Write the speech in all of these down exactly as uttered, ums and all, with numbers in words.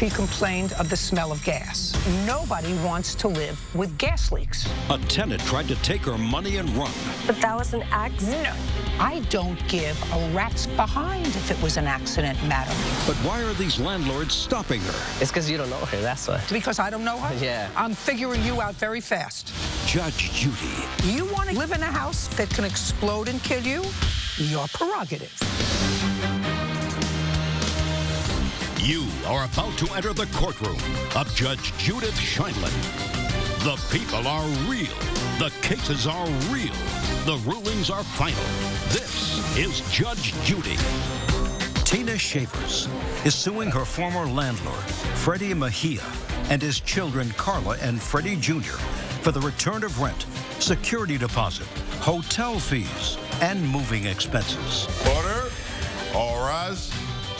She complained of the smell of gas. Nobody wants to live with gas leaks. A tenant tried to take her money and run. But that was an accident. No, I don't give a rat's behind if it was an accident, madam. But why are these landlords stopping her? It's because you don't know her, that's why. Because I don't know her? Yeah. I'm figuring you out very fast. Judge Judy. You want to live in a house that can explode and kill you? Your prerogative. You are about to enter the courtroom of Judge Judith Sheindlin. The people are real. The cases are real. The rulings are final. This is Judge Judy. Tina Shavers is suing her former landlord, Freddie Mejia, and his children, Carla and Freddie Junior, for the return of rent, security deposit, hotel fees, and moving expenses. Order. All rise.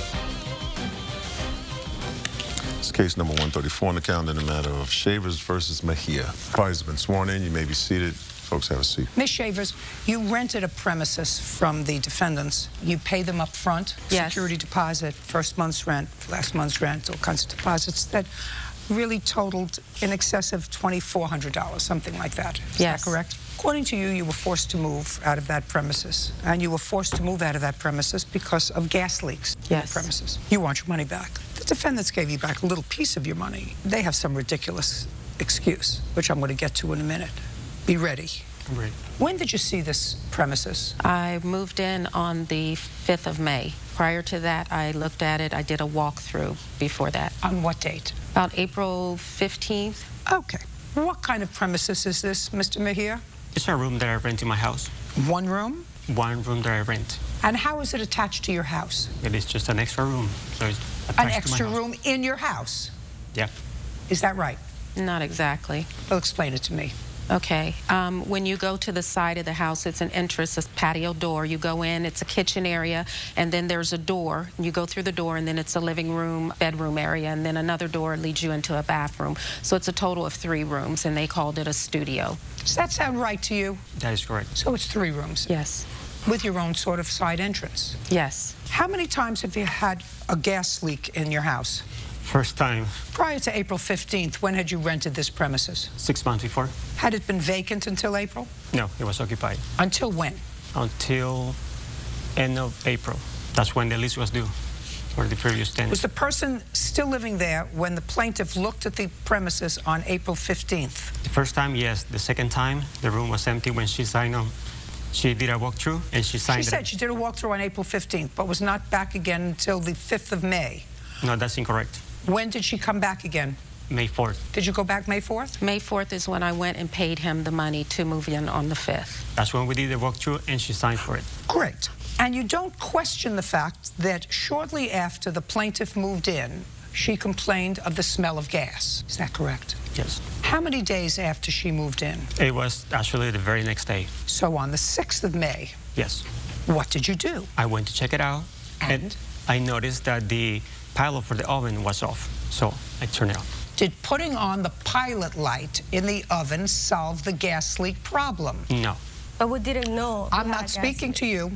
It's case number one thirty-four on the calendar in the matter of Shavers versus Mejia. Parties have been sworn in. You may be seated. Folks, have a seat. Miz Shavers, you rented a premises from the defendants. You pay them up front, Yes. security deposit, first month's rent, last month's rent, all kinds of deposits that really totaled in excess of twenty-four hundred dollars, something like that. Is Yes. that correct? According to you, you were forced to move out of that premises, and you were forced to move out of that premises because of gas leaks in the Yes. premises. You want your money back. The defendants gave you back a little piece of your money. They have some ridiculous excuse, which I'm going to get to in a minute. Be ready. Right. When did you see this premises? I moved in on the fifth of May. Prior to that, I looked at it. I did a walkthrough before that. On what date? About April fifteenth. Okay. What kind of premises is this, Mister Mejia? It's a room that I rent in my house. One room? One room that I rent. And how is it attached to your house? It is just an extra room. So it's attached An to my extra house. room in your house? Yeah. Is that right? Not exactly. Well, explain it to me. Okay. Um, when you go to the side of the house, it's an entrance, a patio door. You go in, it's a kitchen area, and then there's a door. You go through the door, and then it's a living room, bedroom area, and then another door leads you into a bathroom. So it's a total of three rooms, and they called it a studio. Does that sound right to you? That is correct. So it's three rooms? Yes. With your own sort of side entrance? Yes. How many times have you had a gas leak in your house? First time, Prior to April fifteenth, when had you rented this premises? six months before. Had it been vacant until April? No, it was occupied. Until when? Until end of April. That's when the lease was due for the previous tenant. Was the person still living there when the plaintiff looked at the premises on April fifteenth? The first time, yes. The second time, the room was empty when she signed on. She did a walkthrough, and she signed She it. said she did a walkthrough on April fifteenth, but was not back again until the fifth of May. No, that's incorrect. When did she come back again? May fourth. Did you go back May fourth? May fourth is when I went and paid him the money to move in on the fifth. That's when we did the walkthrough, and she signed for it. Great. And you don't question the fact that shortly after the plaintiff moved in, she complained of the smell of gas. Is that correct? Yes. How many days after she moved in? It was actually the very next day. So on the sixth of May, Yes. what did you do? I went to check it out, And? I noticed that the pilot for the oven was off, so I turned it off. Did putting on the pilot light in the oven solve the gas leak problem? No. But we didn't know. I'm not speaking to you.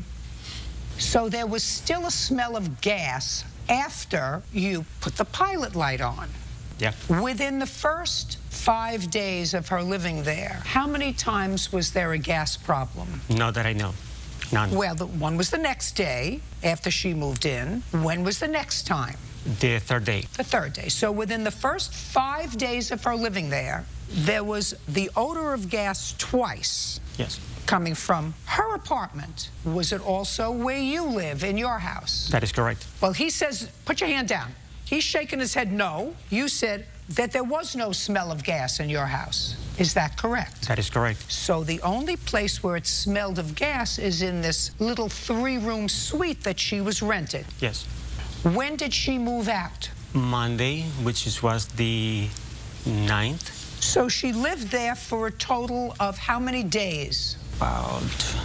So there was still a smell of gas after you put the pilot light on. Yeah. Within the first five days of her living there, how many times was there a gas problem? Not that I know. None. Well, the one was the next day after she moved in. When was the next time? The third day. The third day. So within the first five days of her living there, there was the odor of gas twice Yes. coming from her apartment. Was it also where you live, in your house? That is correct. Well, he says, put your hand down. He's shaking his head no. You said that there was no smell of gas in your house. Is that correct? That is correct. So the only place where it smelled of gas is in this little three-room suite that she was rented. Yes. When did she move out? Monday, which is, was the ninth. So she lived there for a total of how many days? About...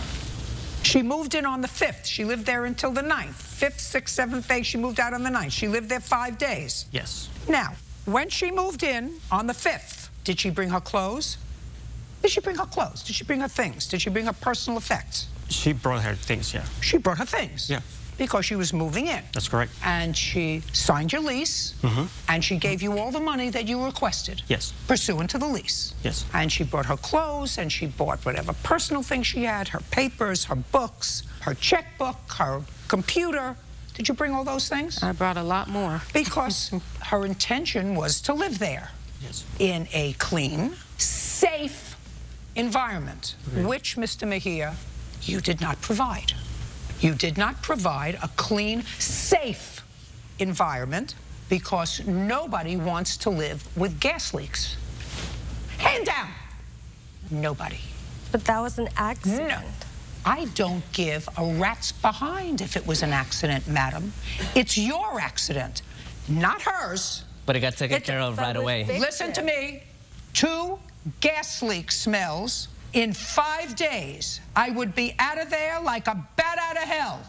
She moved in on the fifth. She lived there until the ninth. Fifth, sixth, seventh day, she moved out on the ninth. She lived there five days. Yes. Now, when she moved in on the fifth, did she bring her clothes? Did she bring her clothes? Did she bring her things? Did she bring her personal effects? She brought her things, yeah. She brought her things. Yeah. because she was moving in. That's correct. And she signed your lease, Mm-hmm. and she gave you all the money that you requested. Yes. Pursuant to the lease. Yes. And she brought her clothes, and she bought whatever personal things she had, her papers, her books, her checkbook, her computer. Did you bring all those things? I brought a lot more. Because her intention was to live there. Yes. In a clean, safe environment, Okay. which, Mister Mejia, you did not provide. You did not provide a clean, safe environment because nobody wants to live with gas leaks. Hand down. Nobody. But that was an accident. No. I don't give a rat's behind if it was an accident, madam. It's your accident, not hers. But it got taken It- care of but right with away. Vic- Listen to me. Two gas leak smells in five days. I would be out of there like a bat out of hell.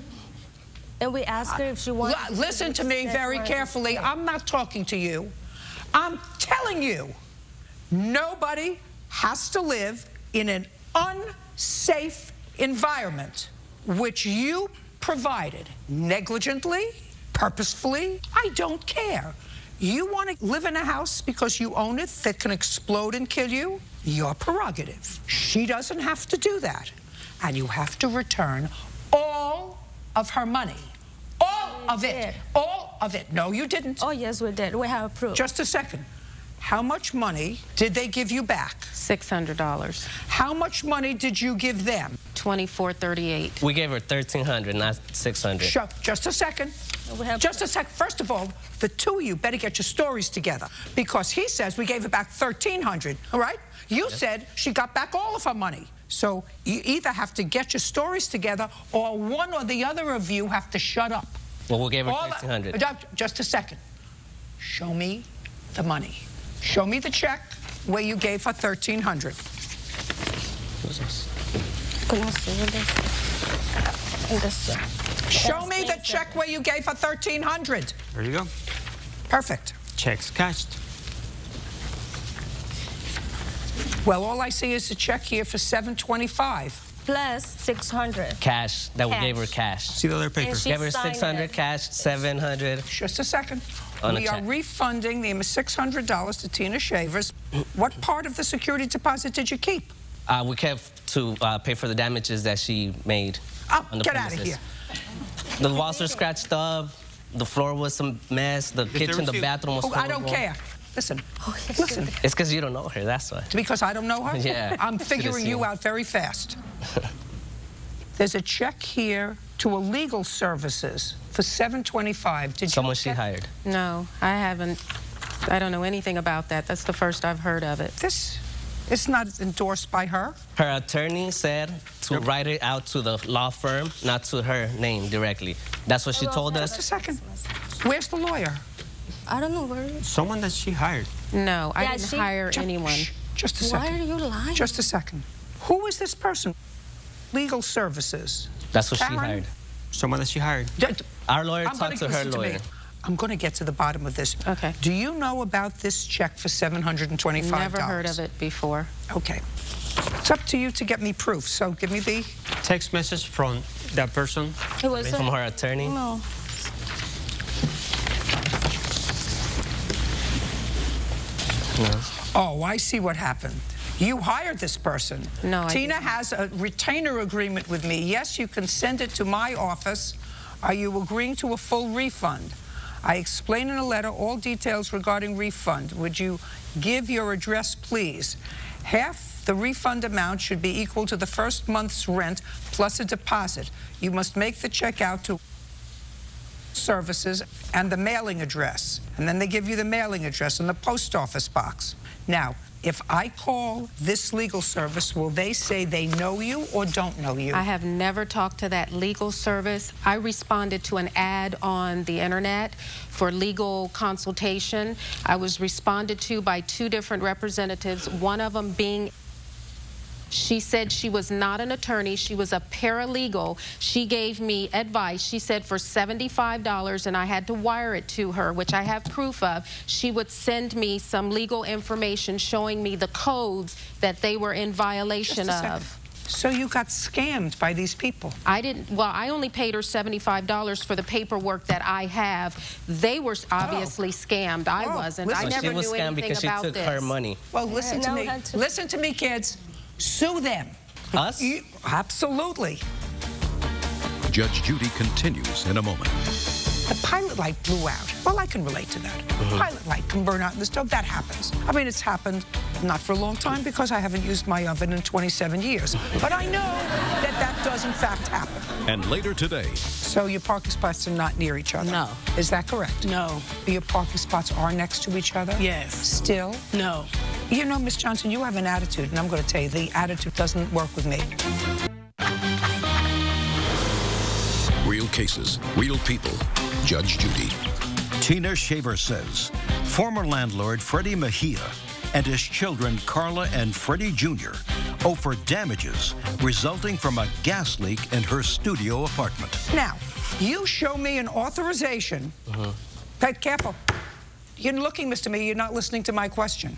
And we asked her if she wanted L- listen to me That's very why- carefully. I'm not talking to you. I'm telling you, nobody has to live in an unsafe environment, which you provided negligently, purposefully. I don't care. You want to live in a house because you own it that can explode and kill you? Your prerogative. She doesn't have to do that. And you have to return all of her money. All of it. did. All of it. No, you didn't. Oh, yes, we did. We have proof. Just a second. How much money did they give you back? six hundred dollars. How much money did you give them? twenty-four thirty-eight. We gave her thirteen hundred, not six hundred. Sure, just a second. We have Just a sec. First of all, the two of you better get your stories together because he says we gave her back thirteen hundred. All right? You said she got back all of her money. So you either have to get your stories together or one or the other of you have to shut up. Well, we'll give her All the- thirteen hundred. Uh, Just a second. Show me the money. Show me the check where you gave her thirteen hundred. Who's this? Can I see this? And this, yeah. Show me the That's check where you gave her thirteen hundred. There you go. Perfect. Checks cashed. Well, all I see is a check here for seven twenty-five. Plus six hundred. Cash. That we gave her Cash. cash. See the other paper. And she Gave her signed six hundred it. cash, seven hundred. Just a second. On a We are check. refunding the six hundred dollars to Tina Shavers. What part of the security deposit did you keep? Uh, we kept to uh, pay for the damages that she made Oh, on the get out of premises. here. The walls were scratched up. The floor was some mess. The kitchen, the receipt? bathroom was Oh, I don't horrible. care. Listen, Oh, yes, listen. It's because you don't know her, that's why. Because I don't know her? Yeah. I'm Should've figuring you seen. out very fast. There's a check here to a legal services for seven twenty-five. Did Someone you she get- hired. No, I haven't. I don't know anything about that. That's the first I've heard of it. This is not endorsed by her. Her attorney said to write it out to the law firm, not to her name directly. That's what she told Just a us. second. Where's the lawyer? I don't know where. Someone that she hired. No, I Yeah, didn't she- hire Ju- anyone. shh, Just a Why second. are you lying? Just a second. Who is this person? Legal services. That's what she Karen? hired. Someone that she hired. D- d- Our lawyer I'm gonna- talked to her listen to me. lawyer. I'm going to get to the bottom of this. Okay. Do you know about this check for seven hundred twenty-five dollars? Never heard of it before. Okay. It's up to you to get me proof. So give me the... Text message from that person. It was From a- her attorney. No. Oh, I see what happened. You hired this person. No, I Tina didn't. has a retainer agreement with me. Yes, you can send it to my office. Are you agreeing to a full refund? I explain in a letter all details regarding refund. Would you give your address, please? Half the refund amount should be equal to the first month's rent plus a deposit. You must make the check out to services and the mailing address. And then they give you the mailing address and the post office box. Now, if I call this legal service, will they say they know you or don't know you? I have never talked to that legal service. I responded to an ad on the internet for legal consultation. I was responded to by two different representatives, one of them being She said she was not an attorney. She was a paralegal. She gave me advice. She said for seventy-five dollars, and I had to wire it to her, which I have proof of, she would send me some legal information showing me the codes that they were in violation Just a second. of. So you got scammed by these people. I didn't, well, I only paid her seventy-five dollars for the paperwork that I have. They were obviously Oh. scammed. I Oh, wasn't. listen- I Well, never she was knew scammed anything because she about took this. her money. Well, listen Yeah, to no, me. had to- Listen to me, kids. Sue them. Us? You- absolutely. Judge Judy continues in a moment. The pilot light blew out. Well, I can relate to that. Mm-hmm. Pilot light can burn out in the stove. That happens. I mean, it's happened not for a long time because I haven't used my oven in twenty-seven years. But I know that that does, in fact, happen. And later today, So your parking spots are not near each other? No. Is that correct? No. Your parking spots are next to each other? Yes. Still? No. You know, Miss Johnson, you have an attitude, and I'm going to tell you, the attitude doesn't work with me. real cases, real people. Judge Judy. Tina Shaver says former landlord Freddie Mejia and his children Carla and Freddie Junior owe for damages resulting from a gas leak in her studio apartment. Now, you show me an authorization. Mm-hmm. Hey, careful. You're looking, Mister Mejia, you're not listening to my question.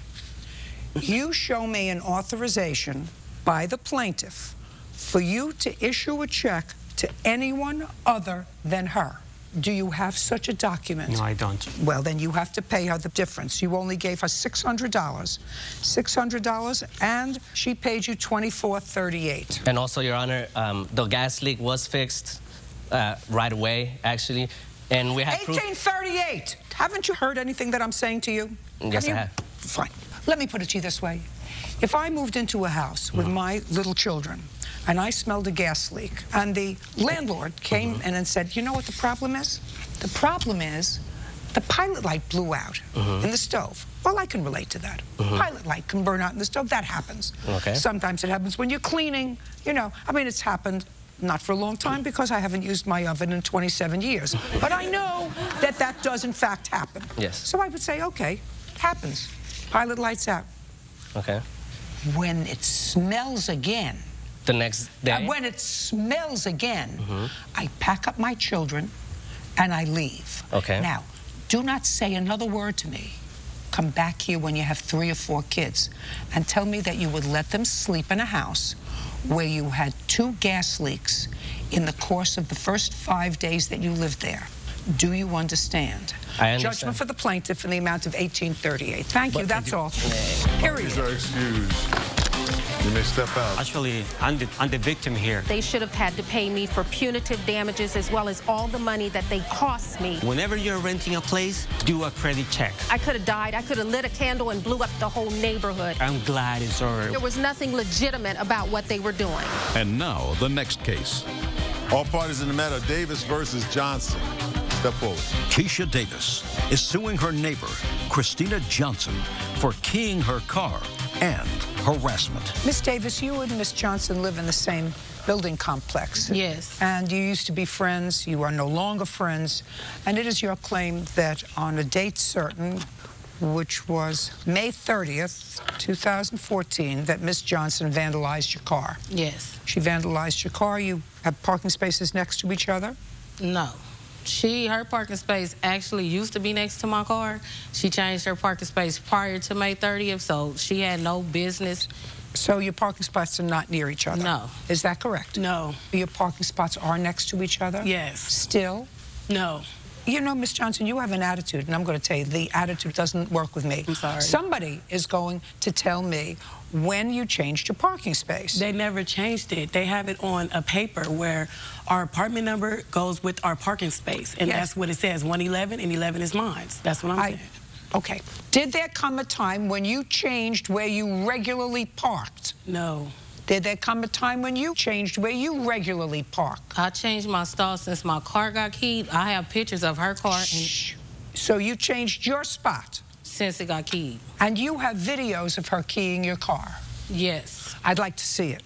You show me an authorization by the plaintiff for you to issue a check to anyone other than her. Do you have such a document? No, I don't. Well, then you have to pay her the difference. You only gave her six hundred dollars. six hundred dollars, and she paid you twenty-four thirty-eight. And also, Your Honor, um, the gas leak was fixed uh, right away, actually. And we have proof. eighteen thirty-eight. Haven't you heard anything that I'm saying to you? Yes, I you? have. Fine. Let me put it to you this way. If I moved into a house with my little children and I smelled a gas leak and the landlord came in and said, you know what the problem is? The problem is the pilot light blew out in the stove. Well, I can relate to that. Pilot light can burn out in the stove. That happens. Okay. Sometimes it happens when you're cleaning. You know, I mean, it's happened not for a long time because I haven't used my oven in twenty-seven years. But I know that that does, in fact, happen. Yes. So I would say, okay, it happens. Pilot light's out. Okay. When it smells again, The next day? uh, when it smells again, I pack up my children and I leave. Okay. Now, do not say another word to me. Come back here when you have three or four kids and tell me that you would let them sleep in a house where you had two gas leaks in the course of the first five days that you lived there. Do you understand? I understand. Judgment for the plaintiff in the amount of eighteen thirty-eight. Thank you. That's all. Period. These are excused. You may step out. Actually, I'm the, I'm the victim here. They should have had to pay me for punitive damages as well as all the money that they cost me. Whenever you're renting a place, do a credit check. I could have died. I could have lit a candle and blew up the whole neighborhood. I'm glad it's over. There was nothing legitimate about what they were doing. And now, the next case. All parties in the matter, Davis versus Johnson. Step forward. Keisha Davis is suing her neighbor, Christina Johnson, for keying her car and harassment. Miss Davis, you and Miss Johnson live in the same building complex. Yes. And you used to be friends. You are no longer friends. And it is your claim that on a date certain, which was May thirtieth, two thousand fourteen, that Miss Johnson vandalized your car. Yes. She vandalized your car. You have parking spaces next to each other. No. She, her parking space actually used to be next to my car. She changed her parking space prior to May thirtieth, so she had no business. So your parking spots are not near each other? No. Is that correct? No. Your parking spots are next to each other? Yes. Still? No. You know, Miss Johnson, you have an attitude, and I'm going to tell you, the attitude doesn't work with me. I'm sorry. Somebody is going to tell me when you changed your parking space. They never changed it. They have it on a paper where our apartment number goes with our parking space, and Yes. that's what it says, one eleven, and eleven is mine. That's what I'm I, saying. okay. Did there come a time when you changed where you regularly parked? No. Did there come a time when you changed where you regularly park? I changed my stall since my car got keyed. I have pictures of her car and Shh. So you changed your spot, since it got keyed. and you have videos of her keying your car. Yes. I'd like to see it.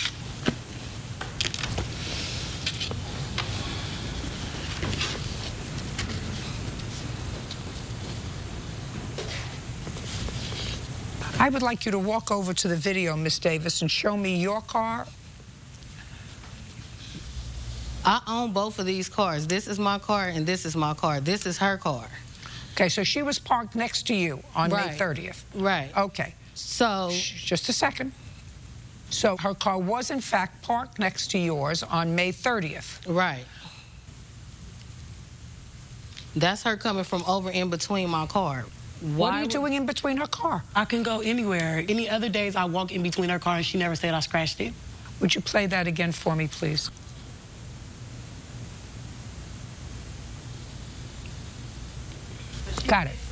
I would like you to walk over to the video, Miss Davis, and show me your car. I own both of these cars. This is my car and this is my car. This is her car. Okay, so she was parked next to you on May Right. thirtieth. Right. Okay, So, Shh, just a second. So her car was, in fact, parked next to yours on May thirtieth. Right. That's her coming from over in between my car. What Why are you would- doing in between her car? I can go anywhere. Any other days I walk in between her car and she never said I scratched it. Would you play that again for me, please? Got it.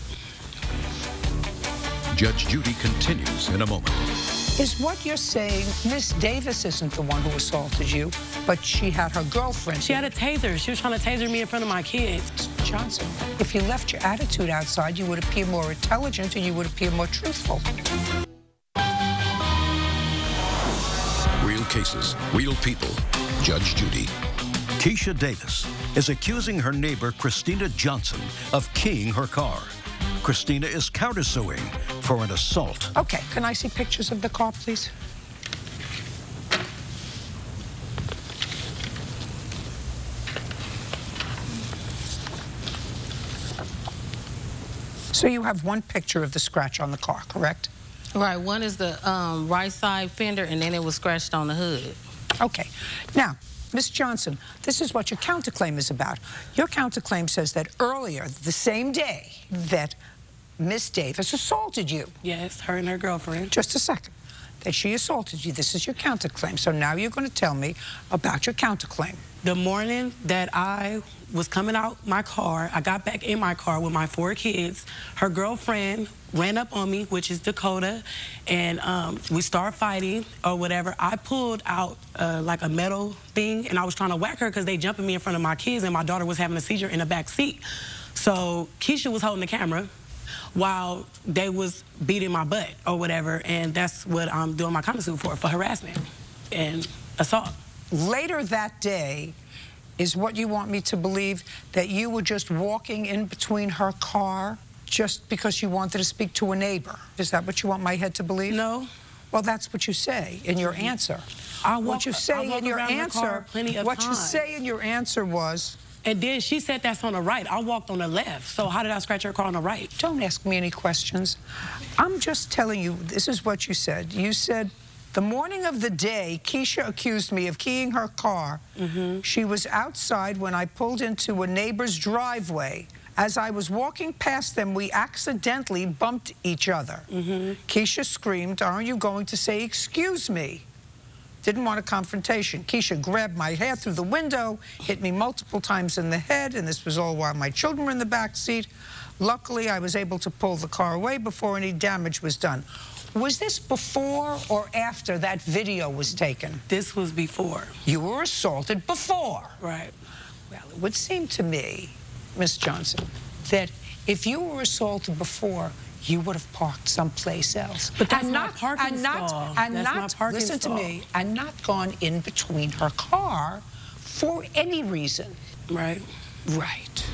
Judge Judy continues in a moment. Is what you're saying Miss Davis isn't the one who assaulted you, but she had her girlfriend? She had a taser. She was trying to taser me in front of my kids. Mister Johnson, if you left your attitude outside, you would appear more intelligent and you would appear more truthful. Real cases, real people. Judge Judy. Keisha Davis is accusing her neighbor Christina Johnson of keying her car. Christina is countersuing for an assault. Okay, can I see pictures of the car, please? So you have one picture of the scratch on the car, correct? Right, one is the um, right side fender, and then it was scratched on the hood. Okay. Now, Miz Johnson, this is what your counterclaim is about. Your counterclaim says that earlier, the same day, that Miss Davis assaulted you. Yes, her and her girlfriend. Just a second. That she assaulted you. This is your counterclaim. So now you're going to tell me about your counterclaim. The morning that I was coming out my car, I got back in my car with my four kids. Her girlfriend ran up on me, which is Dakota, and um, we started fighting or whatever. I pulled out uh, like a metal thing, and I was trying to whack her because they jumping me in front of my kids, and my daughter was having a seizure in the back seat. So Keisha was holding the camera while they was beating my butt or whatever, and that's what I'm doing my countersuit for, for harassment and assault. Later that day is what you want me to believe, that you were just walking in between her car just because you wanted to speak to a neighbor. Is that what you want my head to believe? No. Well, that's what you say in your answer. I walk, what you say I walk in your around the answer, car plenty of what you times. say in your answer was, and then she said that's on the right. I walked on the left. So how did I scratch her car on the right? Don't ask me any questions. I'm just telling you, this is what you said. You said, the morning of the day Keisha accused me of keying her car, mm-hmm. she was outside when I pulled into a neighbor's driveway. As I was walking past them, we accidentally bumped each other. Mm-hmm. Keisha screamed, aren't you going to say, excuse me? Didn't want a confrontation. Keisha grabbed my hair through the window, hit me multiple times in the head, and this was all while my children were in the back seat. Luckily, I was able to pull the car away before any damage was done. Was this before or after that video was taken? This was before. You were assaulted before. Right. Well, it would seem to me, Miss Johnson, that if you were assaulted before, you would have parked someplace else. But that's and my not, parking and not, stall. And that's not, my parking listen stall. to me, and not gone in between her car for any reason. Right. Right.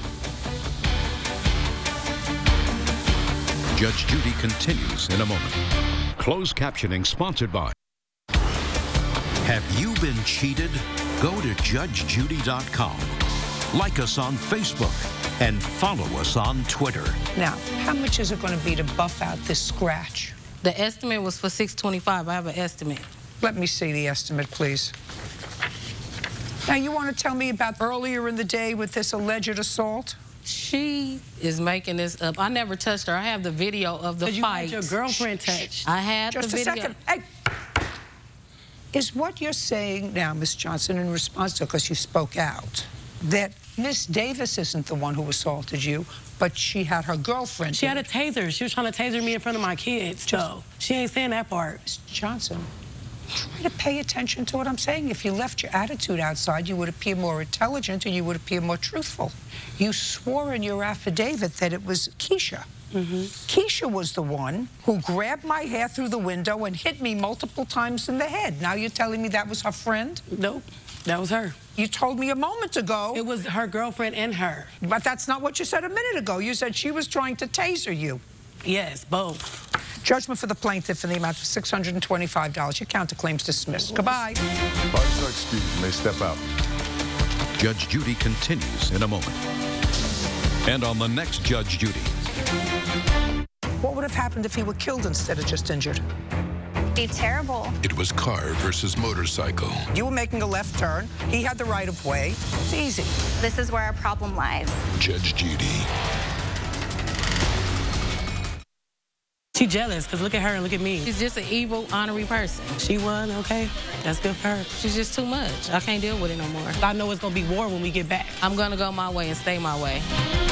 Judge Judy continues in a moment. Closed captioning sponsored by. Have you been cheated? Go to judge judy dot com. Like us on Facebook and follow us on Twitter. Now, how much is it going to be to buff out this scratch? The estimate was for six twenty-five. I have an estimate. Let me see the estimate, please. Now, you want to tell me about earlier in the day with this alleged assault? She is making this up. I never touched her. I have the video of the you fight. You had your girlfriend touched. I had Just the a video. second. Hey. Is what you're saying now, Miss Johnson, in response to, because you spoke out, that Miss Davis isn't the one who assaulted you, but she had her girlfriend. She had a taser. She was trying to taser me in front of my kids, so she ain't saying that part. Miss Johnson, try to pay attention to what I'm saying. If you left your attitude outside, you would appear more intelligent and you would appear more truthful. You swore in your affidavit that it was Keisha. Mm-hmm. Keisha was the one who grabbed my hair through the window and hit me multiple times in the head. Now you're telling me that was her friend? Nope, that was her. You told me a moment ago. It was her girlfriend and her. But that's not what you said a minute ago. You said she was trying to taser you. Yes, both. Judgment for the plaintiff in the amount of six hundred twenty-five dollars. Your counterclaim's dismissed. Goodbye. Parties are excused. You may step out. Judge Judy continues in a moment. And on the next Judge Judy. What would have happened if he were killed instead of just injured? be terrible. It was car versus motorcycle. You were making a left turn. He had the right of way. It's easy. This is where our problem lies. Judge Judy. She jealous, because look at her and look at me. She's just an evil, ornery person. She won, okay? That's good for her. She's just too much. I can't deal with it no more. I know it's going to be war when we get back. I'm going to go my way and stay my way.